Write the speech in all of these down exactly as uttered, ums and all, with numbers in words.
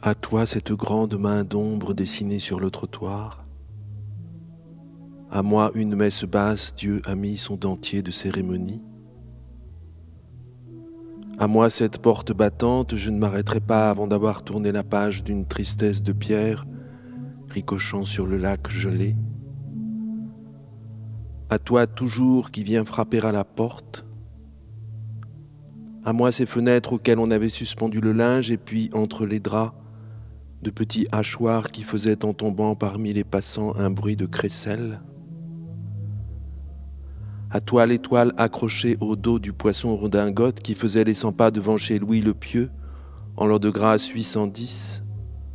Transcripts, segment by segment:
À toi cette grande main d'ombre dessinée sur le trottoir. À moi une messe basse, Dieu a mis son dentier de cérémonie. À moi cette porte battante, je ne m'arrêterai pas avant d'avoir tourné la page d'une tristesse de pierre, ricochant sur le lac gelé. À toi toujours qui viens frapper à la porte. À moi ces fenêtres auxquelles on avait suspendu le linge et puis entre les draps, de petits hachoirs qui faisaient en tombant parmi les passants un bruit de crécelle. À toi l'étoile accrochée au dos du poisson redingote qui faisait les cent pas devant chez Louis le Pieux, en l'an de grâce huit cent dix.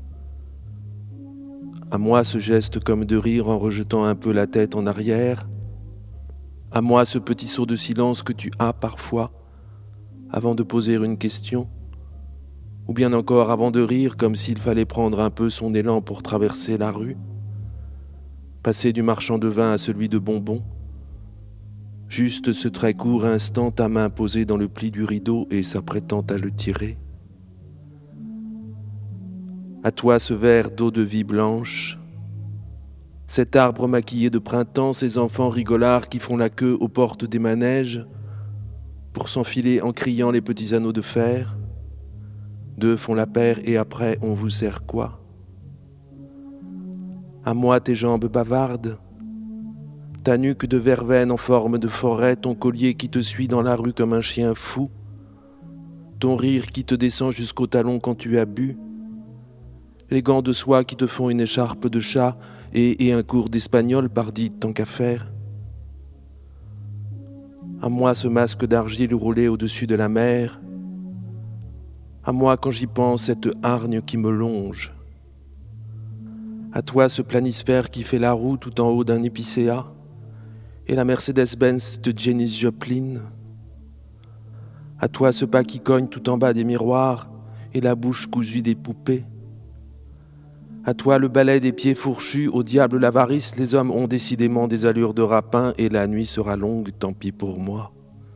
À moi ce geste comme de rire en rejetant un peu la tête en arrière. À moi ce petit saut de silence que tu as parfois avant de poser une question, ou bien encore avant de rire comme s'il fallait prendre un peu son élan pour traverser la rue, passer du marchand de vin à celui de bonbons, juste ce très court instant, ta main posée dans le pli du rideau et s'apprêtant à le tirer. À toi ce verre d'eau de vie blanche, cet arbre maquillé de printemps, ces enfants rigolards qui font la queue aux portes des manèges pour s'enfiler en criant les petits anneaux de fer. Deux font la paire et après on vous sert quoi? À moi tes jambes bavardes, ta nuque de verveine en forme de forêt, ton collier qui te suit dans la rue comme un chien fou, ton rire qui te descend jusqu'au talon quand tu as bu, les gants de soie qui te font une écharpe de chat et, et un cours d'espagnol pardi tant qu'à faire. À moi ce masque d'argile roulé au-dessus de la mer, à moi quand j'y pense cette hargne qui me longe, à toi ce planisphère qui fait la roue tout en haut d'un épicéa, et la Mercedes-Benz de Janis Joplin, à toi ce pas qui cogne tout en bas des miroirs et la bouche cousue des poupées, à toi le balai des pieds fourchus, au diable l'avarice, les hommes ont décidément des allures de rapin et la nuit sera longue, tant pis pour moi.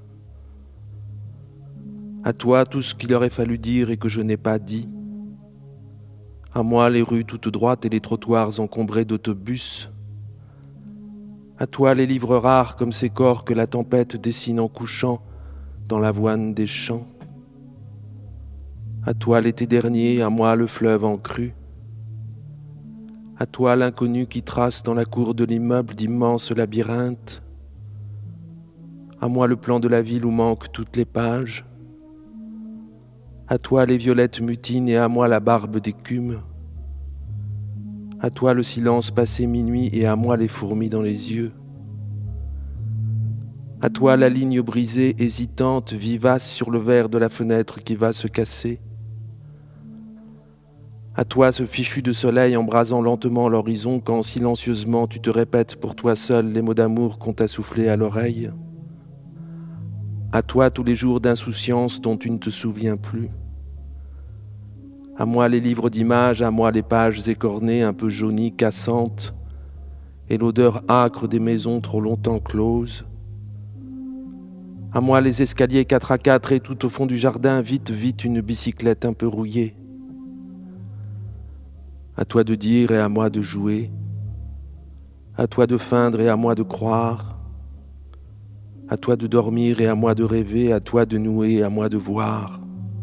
À toi tout ce qu'il aurait fallu dire et que je n'ai pas dit. À moi les rues toutes droites et les trottoirs encombrés d'autobus. À toi les livres rares comme ces corps que la tempête dessine en couchant dans l'avoine des champs. À toi l'été dernier, à moi le fleuve en crue. À toi l'inconnu qui trace dans la cour de l'immeuble d'immenses labyrinthes. À moi le plan de la ville où manquent toutes les pages. À toi les violettes mutines et à moi la barbe d'écume. À toi le silence passé minuit et à moi les fourmis dans les yeux. À toi la ligne brisée, hésitante, vivace sur le verre de la fenêtre qui va se casser. À toi ce fichu de soleil embrasant lentement l'horizon quand silencieusement tu te répètes pour toi seul les mots d'amour qu'on t'a soufflés à l'oreille. À toi tous les jours d'insouciance dont tu ne te souviens plus. À moi les livres d'images, à moi les pages écornées, un peu jaunies, cassantes, et l'odeur âcre des maisons trop longtemps closes. À moi les escaliers quatre à quatre et tout au fond du jardin, vite, vite une bicyclette un peu rouillée. À toi de dire et à moi de jouer, à toi de feindre et à moi de croire, à toi de dormir et à moi de rêver, à toi de nouer et à moi de voir.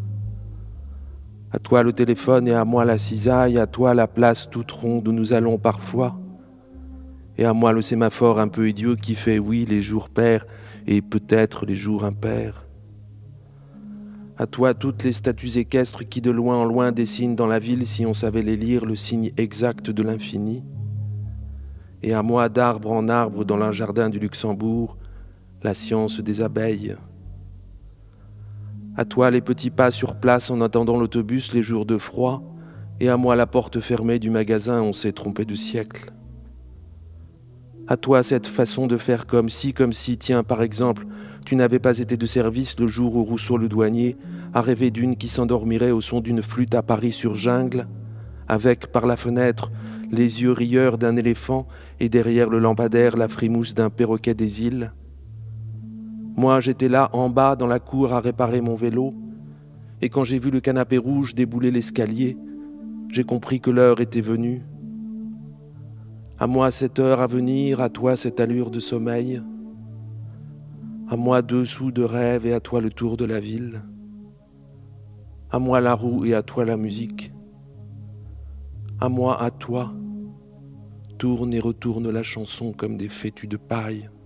À toi le téléphone et à moi la cisaille, à toi la place toute ronde où nous allons parfois, et à moi le sémaphore un peu idiot qui fait oui les jours pairs et peut-être les jours impairs. À toi toutes les statues équestres qui de loin en loin dessinent dans la ville, si on savait les lire, le signe exact de l'infini. Et à moi d'arbre en arbre dans le jardin du Luxembourg, la science des abeilles. À toi les petits pas sur place en attendant l'autobus les jours de froid, et à moi la porte fermée du magasin, on s'est trompé de siècle. À toi cette façon de faire comme si, comme si, tiens, par exemple, tu n'avais pas été de service le jour où Rousseau le douanier a rêvé d'une qui s'endormirait au son d'une flûte à Paris sur jungle, avec, par la fenêtre, les yeux rieurs d'un éléphant et derrière le lampadaire la frimousse d'un perroquet des îles. Moi, j'étais là, en bas, dans la cour, à réparer mon vélo, et quand j'ai vu le canapé rouge débouler l'escalier, j'ai compris que l'heure était venue. À moi cette heure à venir, à toi cette allure de sommeil. À moi deux sous de rêve et à toi le tour de la ville. À moi la roue et à toi la musique. À moi, à toi, tourne et retourne la chanson comme des fétus de paille.